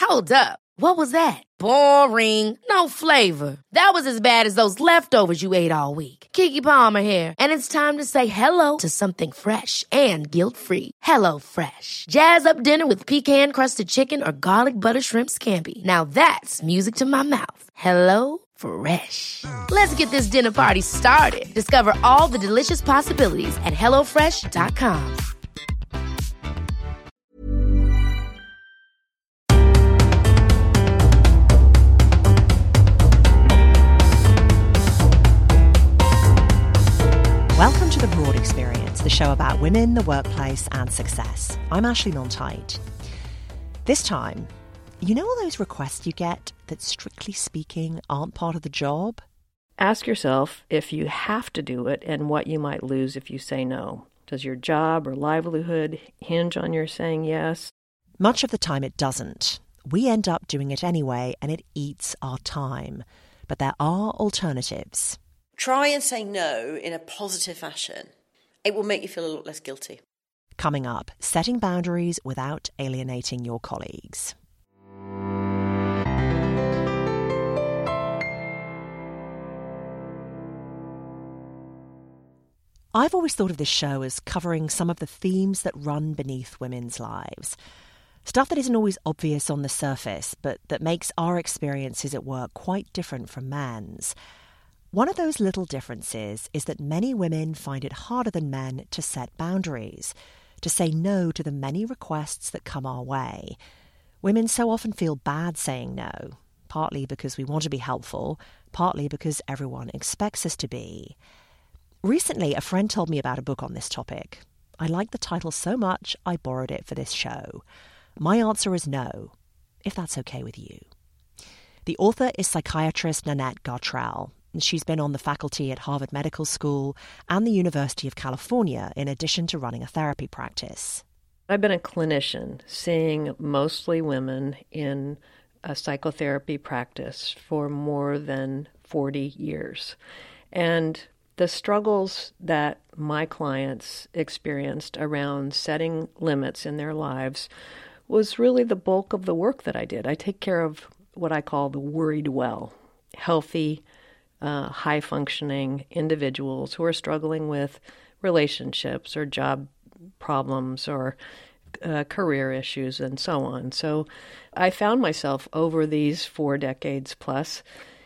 Hold up. What was that? Boring. No flavor. That was as bad as those leftovers you ate all week. Keke Palmer here, and it's time to say hello to something fresh and guilt-free. Hello Fresh. Jazz up dinner with pecan-crusted chicken or garlic butter shrimp scampi. Now that's music to my mouth. Hello Fresh. Let's get this dinner party started. Discover all the delicious possibilities at hellofresh.com. Welcome to The Broad Experience, the show about women, the workplace and success. I'm Ashley Milne-Tyte. This time, you know all those requests you get that, strictly speaking, aren't part of the job? Ask yourself if you have to do it and what you might lose if you say no. Does your job or livelihood hinge on your saying yes? Much of the time it doesn't. We end up doing it anyway and it eats our time. But there are alternatives. Try and say no in a positive fashion. It will make you feel a lot less guilty. Coming up, setting boundaries without alienating your colleagues. I've always thought of this show as covering some of the themes that run beneath women's lives. Stuff that isn't always obvious on the surface, but that makes our experiences at work quite different from men's. One of those little differences is that many women find it harder than men to set boundaries, to say no to the many requests that come our way. Women so often feel bad saying no, partly because we want to be helpful, partly because everyone expects us to be. Recently, a friend told me about a book on this topic. I liked the title so much, I borrowed it for this show. My answer is no, if that's okay with you. The author is psychiatrist Nanette Gartrell. She's been on the faculty at Harvard Medical School and the University of California, in addition to running a therapy practice. I've been a clinician, seeing mostly women in a psychotherapy practice for more than 40 years. And the struggles that my clients experienced around setting limits in their lives was really the bulk of the work that I did. I take care of what I call the worried well, healthy, high-functioning individuals who are struggling with relationships or job problems or career issues and so on. So I found myself over these 4 decades plus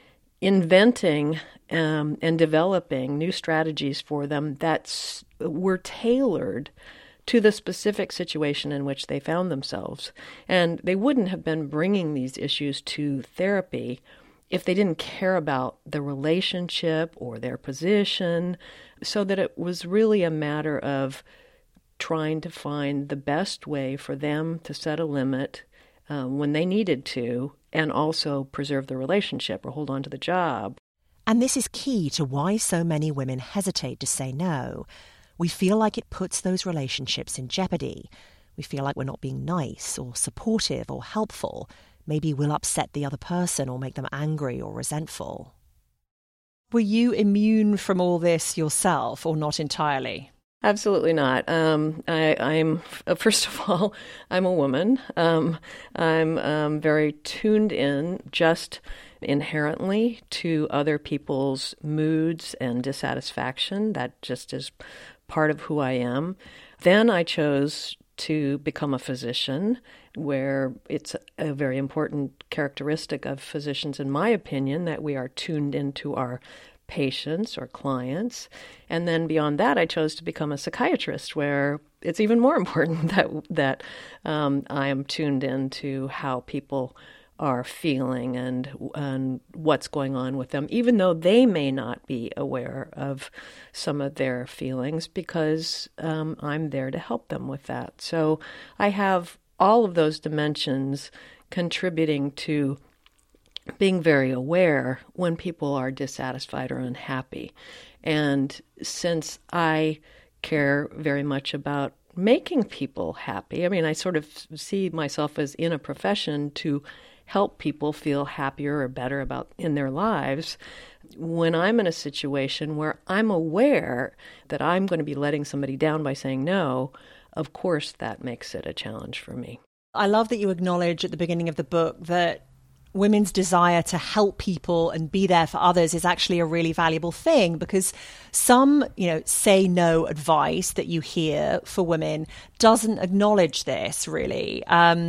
inventing and developing new strategies for them that were tailored to the specific situation in which they found themselves. And they wouldn't have been bringing these issues to therapy if they didn't care about the relationship or their position, so that it was really a matter of trying to find the best way for them to set a limit when they needed to, and also preserve the relationship or hold on to the job. And this is key to why so many women hesitate to say no. We feel like it puts those relationships in jeopardy. We feel like we're not being nice or supportive or helpful. Maybe we'll upset the other person or make them angry or resentful. Were you immune from all this yourself, or not entirely? Absolutely not. I'm first of all, I'm a woman. I'm very tuned in just inherently to other people's moods and dissatisfaction. That just is part of who I am. Then I chose to become a physician, where it's a very important characteristic of physicians, in my opinion, that we are tuned into our patients or clients. And then beyond that, I chose to become a psychiatrist, where it's even more important that I am tuned into how people are feeling and what's going on with them, even though they may not be aware of some of their feelings, because I'm there to help them with that. So I have all of those dimensions contributing to being very aware when people are dissatisfied or unhappy. And since I care very much about making people happy, I mean, I sort of see myself as in a profession to help people feel happier or better about in their lives. When I'm in a situation where I'm aware that I'm going to be letting somebody down by saying no, of course that makes it a challenge for me. I love that you acknowledge at the beginning of the book that women's desire to help people and be there for others is actually a really valuable thing, because some, say no advice that you hear for women doesn't acknowledge this really.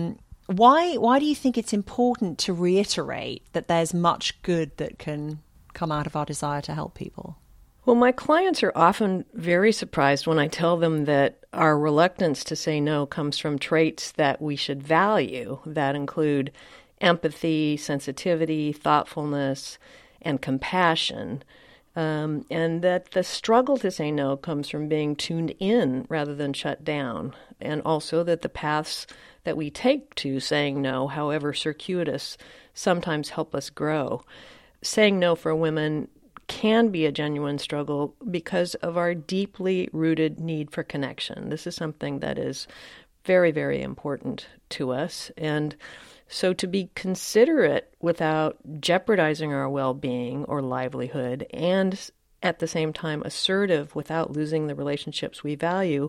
Why do you think it's important to reiterate that there's much good that can come out of our desire to help people? Well, my clients are often very surprised when I tell them that our reluctance to say no comes from traits that we should value, that include empathy, sensitivity, thoughtfulness, and compassion, and that the struggle to say no comes from being tuned in rather than shut down, and also that the paths that we take to saying no, however circuitous, sometimes help us grow. Saying no for women can be a genuine struggle because of our deeply rooted need for connection. This is something that is very, very important to us. And so to be considerate without jeopardizing our well-being or livelihood, and at the same time assertive without losing the relationships we value,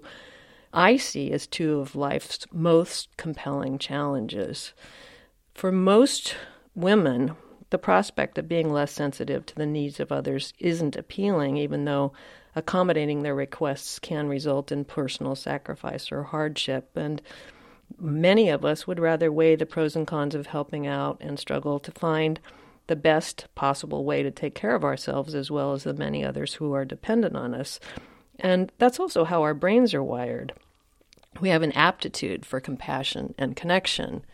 I see as two of life's most compelling challenges. For most women, the prospect of being less sensitive to the needs of others isn't appealing, even though accommodating their requests can result in personal sacrifice or hardship. And many of us would rather weigh the pros and cons of helping out and struggle to find the best possible way to take care of ourselves as well as the many others who are dependent on us. And that's also how our brains are wired. We have an aptitude for compassion and connection.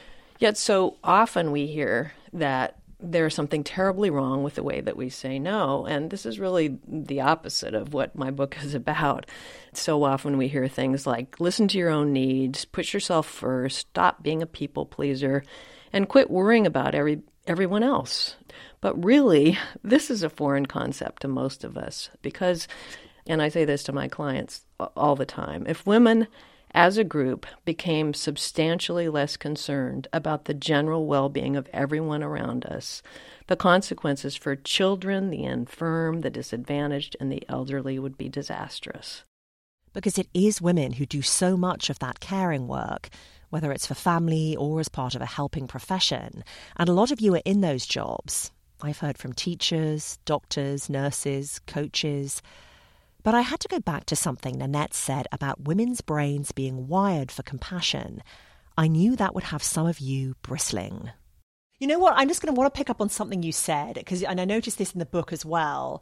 Yet so often we hear that there's something terribly wrong with the way that we say no, and this is really the opposite of what my book is about. So often we hear things like, listen to your own needs, put yourself first, stop being a people pleaser, and quit worrying about everyone else. But really, this is a foreign concept to most of us because, and I say this to my clients all the time, if women as a group became substantially less concerned about the general well-being of everyone around us, the consequences for children, the infirm, the disadvantaged, and the elderly would be disastrous. Because it is women who do so much of that caring work, whether it's for family or as part of a helping profession. And a lot of you are in those jobs. I've heard from teachers, doctors, nurses, coaches. But I had to go back to something Nanette said about women's brains being wired for compassion. I knew that would have some of you bristling. You know what? I'm just going to want to pick up on something you said, and I noticed this in the book as well.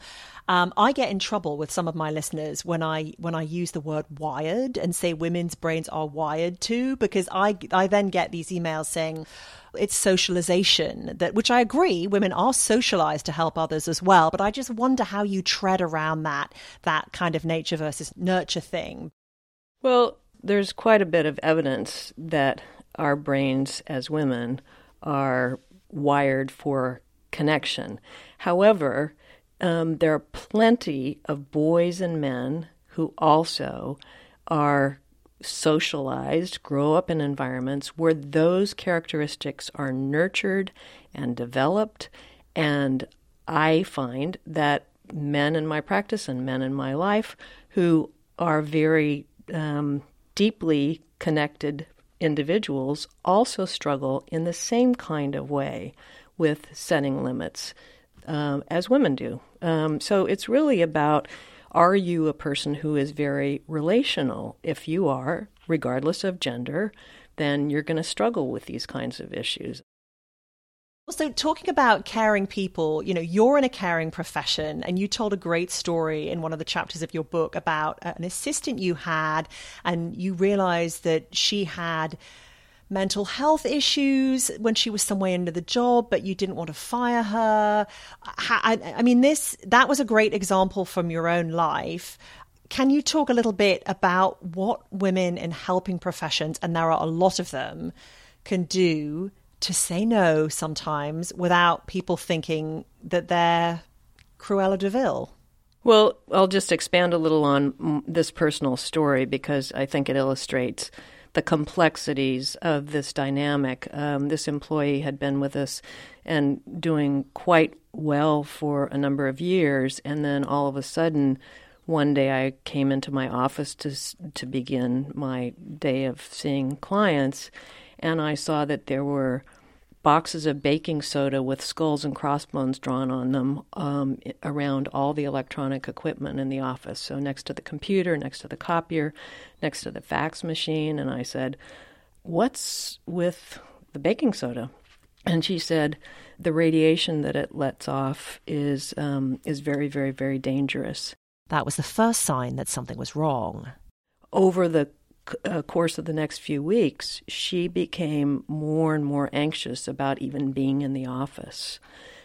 I get in trouble with some of my listeners when I use the word wired and say women's brains are wired to, because I then get these emails saying it's socialization, which I agree, women are socialized to help others as well. But I just wonder how you tread around that kind of nature versus nurture thing. Well, there's quite a bit of evidence that our brains as women are wired for connection. However, there are plenty of boys and men who also are socialized, grow up in environments where those characteristics are nurtured and developed. And I find that men in my practice and men in my life who are very deeply connected individuals also struggle in the same kind of way with setting limits as women do. So it's really about, are you a person who is very relational? If you are, regardless of gender, then you're going to struggle with these kinds of issues. So talking about caring people, you're in a caring profession, and you told a great story in one of the chapters of your book about an assistant you had, and you realized that she had mental health issues when she was somewhere into the job, but you didn't want to fire her. I mean, that was a great example from your own life. Can you talk a little bit about what women in helping professions, and there are a lot of them, can do to say no sometimes without people thinking that they're Cruella de Vil? Well, I'll just expand a little on this personal story because I think it illustrates the complexities of this dynamic. This employee had been with us and doing quite well for a number of years, and then all of a sudden, one day I came into my office to begin my day of seeing clients, and I saw that there were boxes of baking soda with skulls and crossbones drawn on them around all the electronic equipment in the office. So next to the computer, next to the copier, next to the fax machine. And I said, "What's with the baking soda?" And she said, "The radiation that it lets off is very, very, very dangerous." That was the first sign that something was wrong. Over the course of the next few weeks, she became more and more anxious about even being in the office.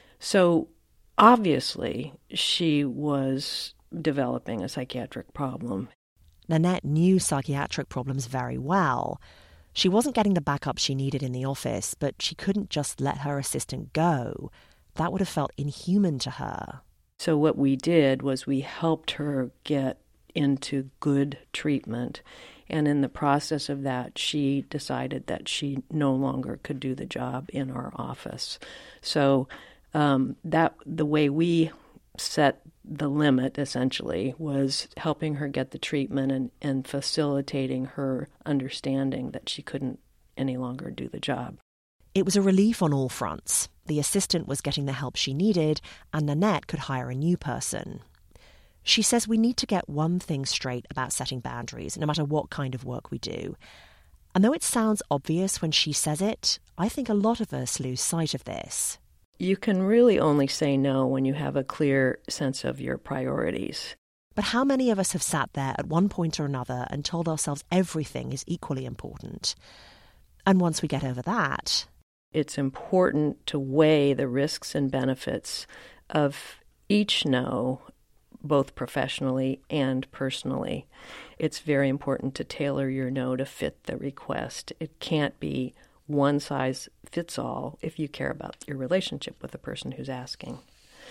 So obviously, she was developing a psychiatric problem. Nanette knew psychiatric problems very well. She wasn't getting the backup she needed in the office, but she couldn't just let her assistant go. That would have felt inhuman to her. So what we did was we helped her get into good treatment. And in the process of that, she decided that she no longer could do the job in our office. So that the way we set the limit, essentially, was helping her get the treatment and facilitating her understanding that she couldn't any longer do the job. It was a relief on all fronts. The assistant was getting the help she needed, and Nanette could hire a new person. She says we need to get one thing straight about setting boundaries, no matter what kind of work we do. And though it sounds obvious when she says it, I think a lot of us lose sight of this. You can really only say no when you have a clear sense of your priorities. But how many of us have sat there at one point or another and told ourselves everything is equally important? And once we get over that... It's important to weigh the risks and benefits of each no, both professionally and personally. It's very important to tailor your no to fit the request. It can't be one size fits all if you care about your relationship with the person who's asking.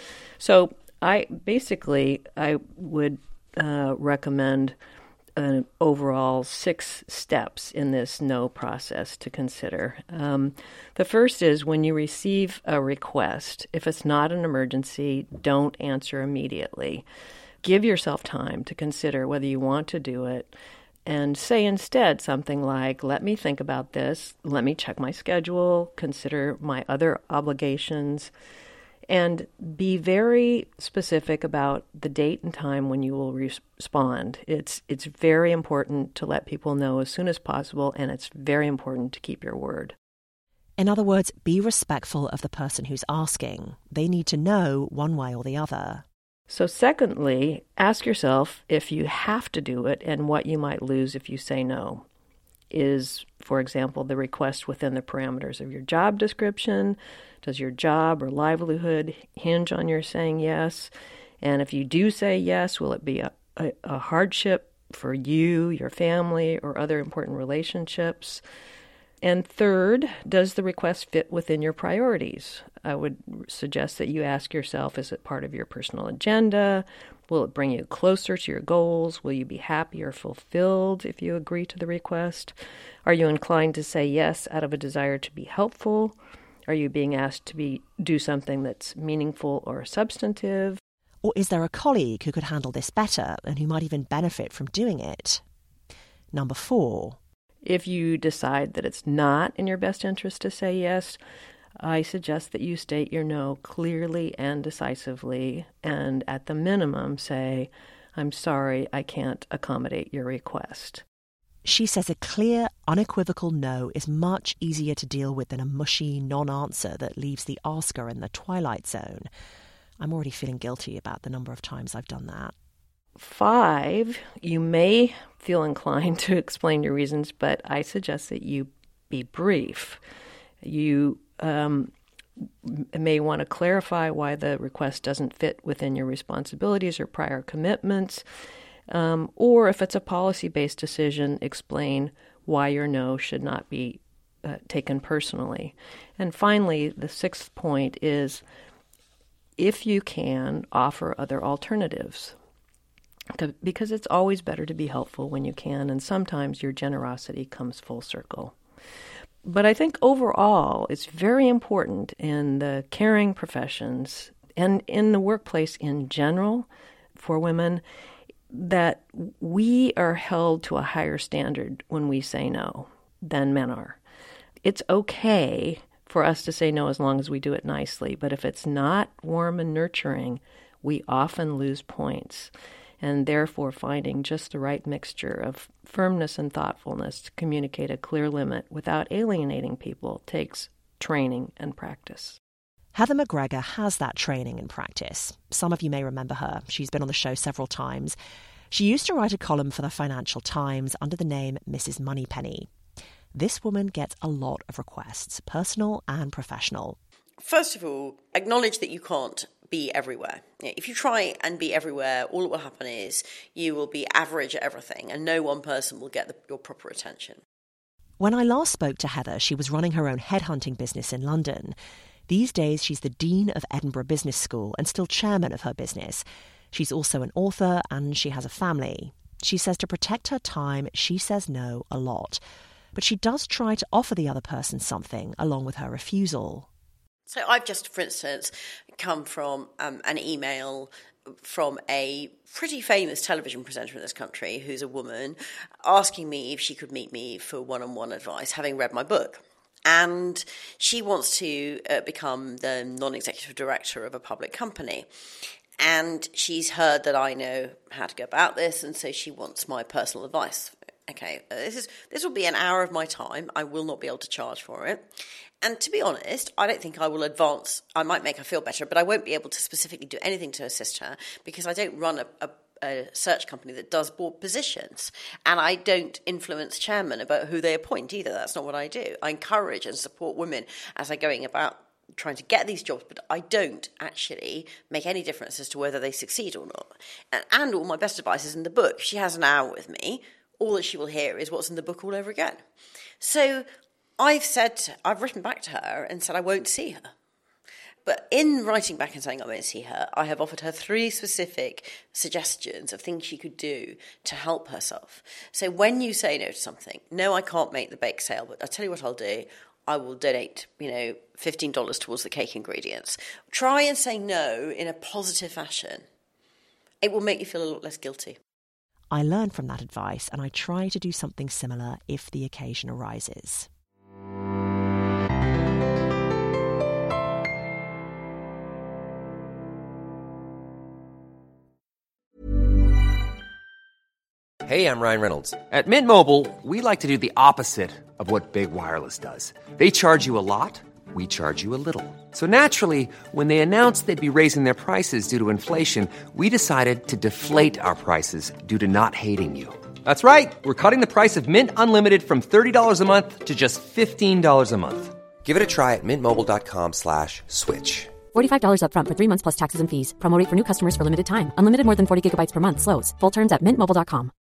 So I would recommend an overall 6 steps in this no process to consider. The first is when you receive a request, if it's not an emergency, don't answer immediately. Give yourself time to consider whether you want to do it, and say instead something like, "Let me think about this, let me check my schedule, consider my other obligations," and be very specific about the date and time when you will respond. It's very important to let people know as soon as possible, and it's very important to keep your word. In other words, be respectful of the person who's asking. They need to know one way or the other. So secondly, ask yourself if you have to do it and what you might lose if you say no. Is, for example, the request within the parameters of your job description? Does your job or livelihood hinge on your saying yes? And if you do say yes, will it be a hardship for you, your family, or other important relationships? And third, does the request fit within your priorities? I would suggest that you ask yourself, is it part of your personal agenda? Will it bring you closer to your goals? Will you be happy or fulfilled if you agree to the request? Are you inclined to say yes out of a desire to be helpful? Are you being asked to do something that's meaningful or substantive? Or is there a colleague who could handle this better and who might even benefit from doing it? Number 4. If you decide that it's not in your best interest to say yes, I suggest that you state your no clearly and decisively, and at the minimum say, "I'm sorry, I can't accommodate your request." She says a clear, unequivocal no is much easier to deal with than a mushy non-answer that leaves the asker in the twilight zone. I'm already feeling guilty about the number of times I've done that. 5, you may feel inclined to explain your reasons, but I suggest that you be brief. You may want to clarify why the request doesn't fit within your responsibilities or prior commitments, or if it's a policy-based decision, explain why your no should not be taken personally. And finally, the 6th point is, if you can, offer other alternatives. Because it's always better to be helpful when you can, and sometimes your generosity comes full circle. But I think overall, it's very important in the caring professions and in the workplace in general for women that we are held to a higher standard when we say no than men are. it's okay for us to say no as long as we do it nicely. But if it's not warm and nurturing, we often lose points. And therefore finding just the right mixture of firmness and thoughtfulness to communicate a clear limit without alienating people takes training and practice. Heather McGregor has that training and practice. Some of you may remember her. She's been on the show several times. She used to write a column for the Financial Times under the name Mrs. Moneypenny. This woman gets a lot of requests, personal and professional. First of all, acknowledge that you can't be everywhere. If you try and be everywhere, all that will happen is you will be average at everything and no one person will get your proper attention. When I last spoke to Heather, she was running her own headhunting business in London. These days, she's the Dean of Edinburgh Business School and still chairman of her business. She's also an author and she has a family. She says to protect her time, she says no a lot. But she does try to offer the other person something along with her refusal. So I've just, for instance, come from an email from a pretty famous television presenter in this country who's a woman asking me if she could meet me for one-on-one advice, having read my book. And she wants to become the non-executive director of a public company. And she's heard that I know how to go about this, and so she wants my personal advice. Okay, this will be an hour of my time. I will not be able to charge for it. And to be honest, I don't think I will advance. I might make her feel better, but I won't be able to specifically do anything to assist her because I don't run a search company that does board positions. And I don't influence chairmen about who they appoint either. That's not what I do. I encourage and support women as they're going about trying to get these jobs, but I don't actually make any difference as to whether they succeed or not. And all my best advice is in the book. If she has an hour with me, all that she will hear is what's in the book all over again. So I've written back to her and said I won't see her. But in writing back and saying I won't see her, I have offered her 3 specific suggestions of things she could do to help herself. So when you say no to something, no, I can't make the bake sale, but I'll tell you what I'll do. I will donate, $15 towards the cake ingredients. Try and say no in a positive fashion. It will make you feel a lot less guilty. I learn from that advice and I try to do something similar if the occasion arises. Hey, I'm Ryan Reynolds. At Mint Mobile, we like to do the opposite of what Big Wireless does. They charge you a lot, we charge you a little. So naturally, when they announced they'd be raising their prices due to inflation, we decided to deflate our prices due to not hating you. That's right. We're cutting the price of Mint Unlimited from $30 a month to just $15 a month. Give it a try at mintmobile.com/switch. $45 up front for 3 months plus taxes and fees. Promo rate for new customers for limited time. Unlimited more than 40 gigabytes per month. Slows full terms at mintmobile.com.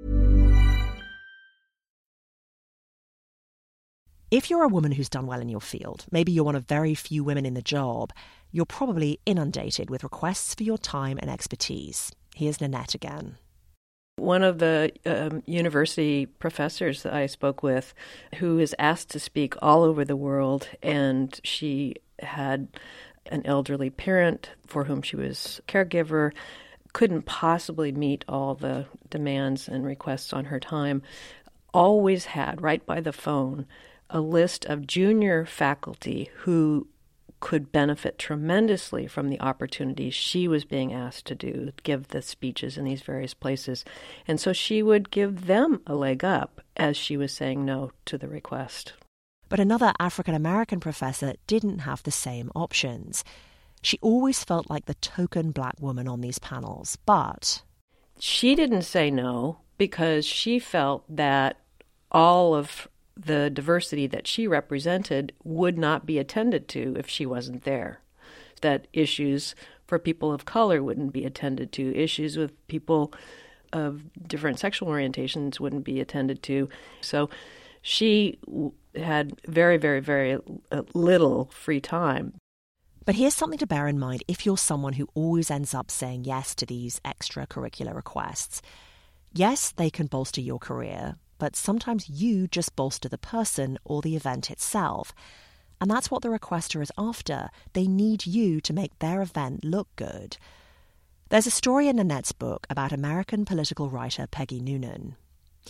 If you're a woman who's done well in your field, maybe you're one of very few women in the job, you're probably inundated with requests for your time and expertise. Here's Nanette again. One of the university professors that I spoke with, who is asked to speak all over the world, and she had an elderly parent for whom she was caregiver, couldn't possibly meet all the demands and requests on her time, always had, right by the phone, a list of junior faculty who could benefit tremendously from the opportunities she was being asked to do, give the speeches in these various places. And so she would give them a leg up as she was saying no to the request. But another African-American professor didn't have the same options. She always felt like the token black woman on these panels, but she didn't say no because she felt that all of the diversity that she represented would not be attended to if she wasn't there. That issues for people of color wouldn't be attended to. Issues with people of different sexual orientations wouldn't be attended to. So she had very, very, very little free time. But here's something to bear in mind if you're someone who always ends up saying yes to these extracurricular requests. Yes, they can bolster your career, but sometimes you just bolster the person or the event itself. And that's what the requester is after. They need you to make their event look good. There's a story in Nanette's book about American political writer Peggy Noonan.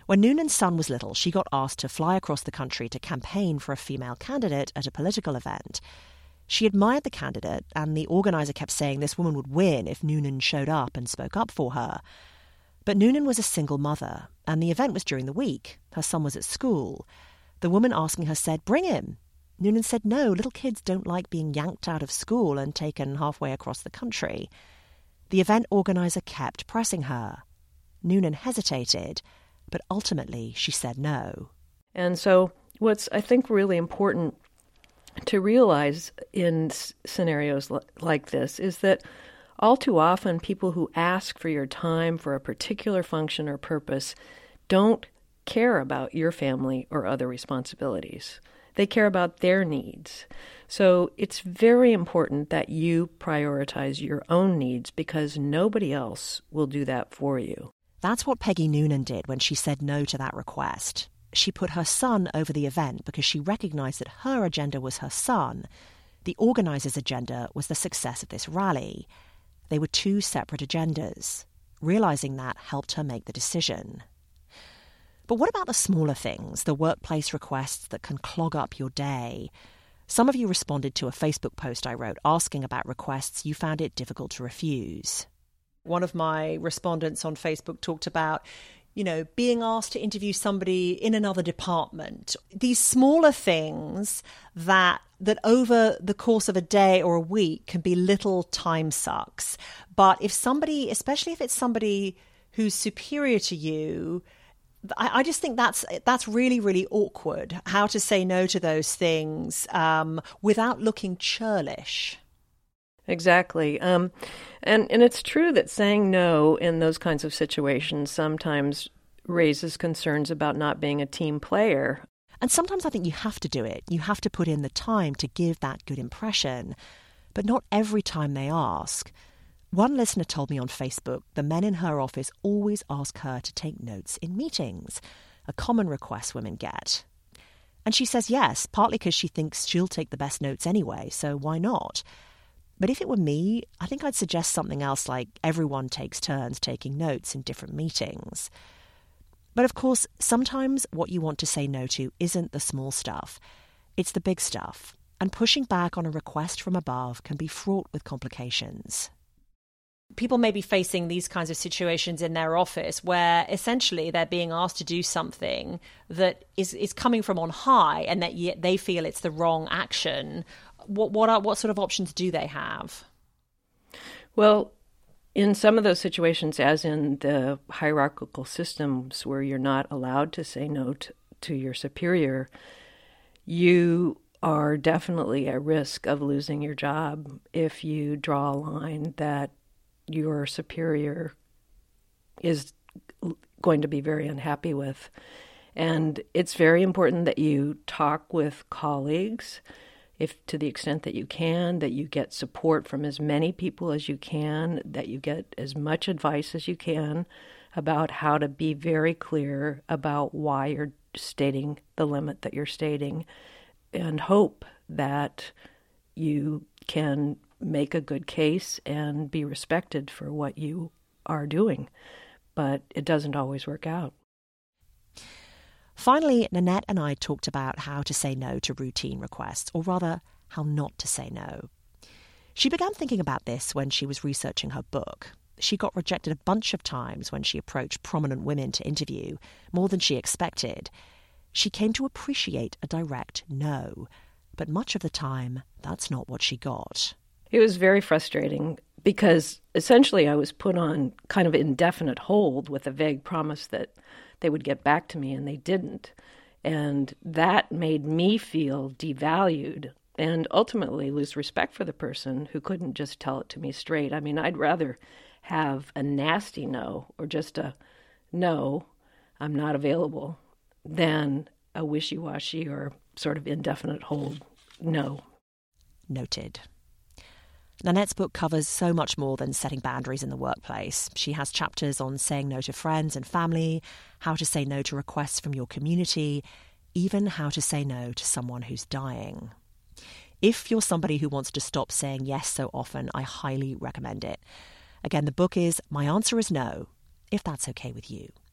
When Noonan's son was little, she got asked to fly across the country to campaign for a female candidate at a political event. She admired the candidate, and the organiser kept saying this woman would win if Noonan showed up and spoke up for her. But Noonan was a single mother, and the event was during the week. Her son was at school. The woman asking her said, "Bring him." Noonan said, "No, little kids don't like being yanked out of school and taken halfway across the country." The event organiser kept pressing her. Noonan hesitated, but ultimately she said no. And so what's, I think, really important to realize in scenarios like this is that all too often people who ask for your time for a particular function or purpose don't care about your family or other responsibilities. They care about their needs. So it's very important that you prioritize your own needs because nobody else will do that for you. That's what Peggy Noonan did when she said no to that request. She put her son over the event because she recognised that her agenda was her son. The organisers' agenda was the success of this rally. They were two separate agendas. Realising that helped her make the decision. But what about the smaller things, the workplace requests that can clog up your day? Some of you responded to a Facebook post I wrote asking about requests you found it difficult to refuse. One of my respondents on Facebook talked about, being asked to interview somebody in another department. These smaller things that over the course of a day or a week can be little time sucks. But if somebody, especially if it's somebody who's superior to you, I just think that's really, really awkward, how to say no to those things without looking churlish. Exactly. And it's true that saying no in those kinds of situations sometimes raises concerns about not being a team player. And sometimes I think you have to do it. You have to put in the time to give that good impression. But not every time they ask. One listener told me on Facebook the men in her office always ask her to take notes in meetings, a common request women get. And she says yes, partly because she thinks she'll take the best notes anyway, so why not? But if it were me, I think I'd suggest something else like everyone takes turns taking notes in different meetings. But of course, sometimes what you want to say no to isn't the small stuff. It's the big stuff. And pushing back on a request from above can be fraught with complications. People may be facing these kinds of situations in their office where essentially they're being asked to do something that is coming from on high and that yet they feel it's the wrong action. What sort of options do they have? Well, in some of those situations, as in the hierarchical systems where you're not allowed to say no to your superior, you are definitely at risk of losing your job if you draw a line that your superior is going to be very unhappy with. And it's very important that you talk with colleagues, if to the extent that you can, that you get support from as many people as you can, that you get as much advice as you can about how to be very clear about why you're stating the limit that you're stating, and hope that you can make a good case and be respected for what you are doing. But it doesn't always work out. Finally, Nanette and I talked about how to say no to routine requests, or rather, how not to say no. She began thinking about this when she was researching her book. She got rejected a bunch of times when she approached prominent women to interview, more than she expected. She came to appreciate a direct no, but much of the time, that's not what she got. It was very frustrating because essentially I was put on kind of indefinite hold with a vague promise that they would get back to me, and they didn't. And that made me feel devalued and ultimately lose respect for the person who couldn't just tell it to me straight. I mean, I'd rather have a nasty no or just a no, I'm not available, than a wishy-washy or sort of indefinite hold no. Noted. Nanette's book covers so much more than setting boundaries in the workplace. She has chapters on saying no to friends and family, how to say no to requests from your community, even how to say no to someone who's dying. If you're somebody who wants to stop saying yes so often, I highly recommend it. Again, the book is My Answer is No, if that's okay with you.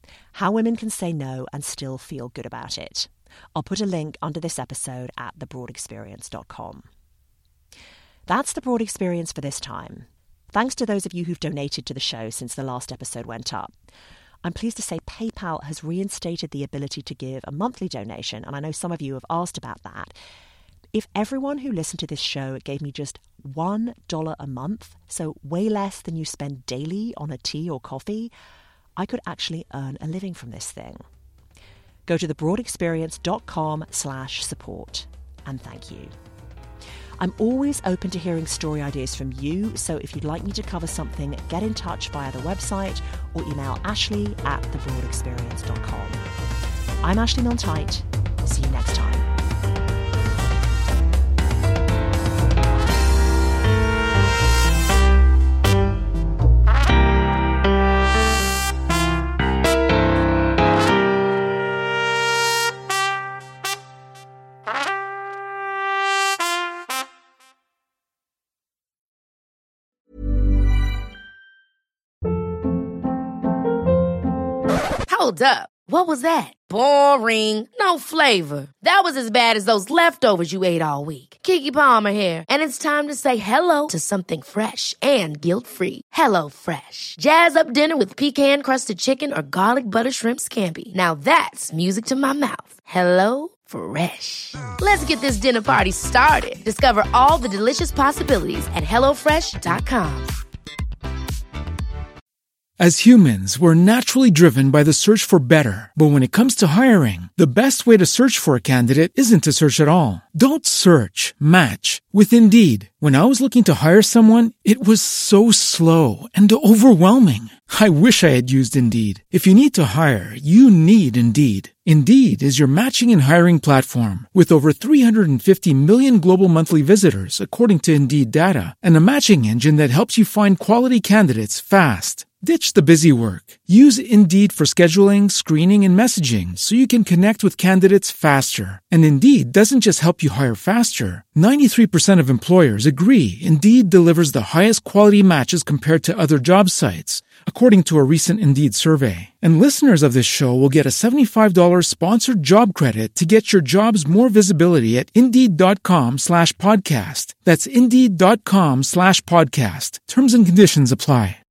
How women can say no and still feel good about it. I'll put a link under this episode at thebroadexperience.com. That's The Broad Experience for this time. Thanks to those of you who've donated to the show since the last episode went up. I'm pleased to say PayPal has reinstated the ability to give a monthly donation, and I know some of you have asked about that. If everyone who listened to this show gave me just $1 a month, so way less than you spend daily on a tea or coffee, I could actually earn a living from this thing. Go to thebroadexperience.com/support, and thank you. I'm always open to hearing story ideas from you, so if you'd like me to cover something, get in touch via the website or email ashley@thebroadexperience.com. I'm Ashley Milne-Tyte. See you next time. Hold up. What was that? Boring. No flavor. That was as bad as those leftovers you ate all week. Keke Palmer here, and it's time to say hello to something fresh and guilt-free. Hello Fresh. Jazz up dinner with pecan-crusted chicken or garlic butter shrimp scampi. Now that's music to my mouth. Hello Fresh. Let's get this dinner party started. Discover all the delicious possibilities at HelloFresh.com. As humans, we're naturally driven by the search for better. But when it comes to hiring, the best way to search for a candidate isn't to search at all. Don't search, match with Indeed. When I was looking to hire someone, it was so slow and overwhelming. I wish I had used Indeed. If you need to hire, you need Indeed. Indeed is your matching and hiring platform with over 350 million global monthly visitors, according to Indeed data, and a matching engine that helps you find quality candidates fast. Ditch the busy work. Use Indeed for scheduling, screening, and messaging so you can connect with candidates faster. And Indeed doesn't just help you hire faster. 93% of employers agree Indeed delivers the highest quality matches compared to other job sites, according to a recent Indeed survey. And listeners of this show will get a $75 sponsored job credit to get your jobs more visibility at Indeed.com/podcast. That's Indeed.com/podcast. Terms and conditions apply.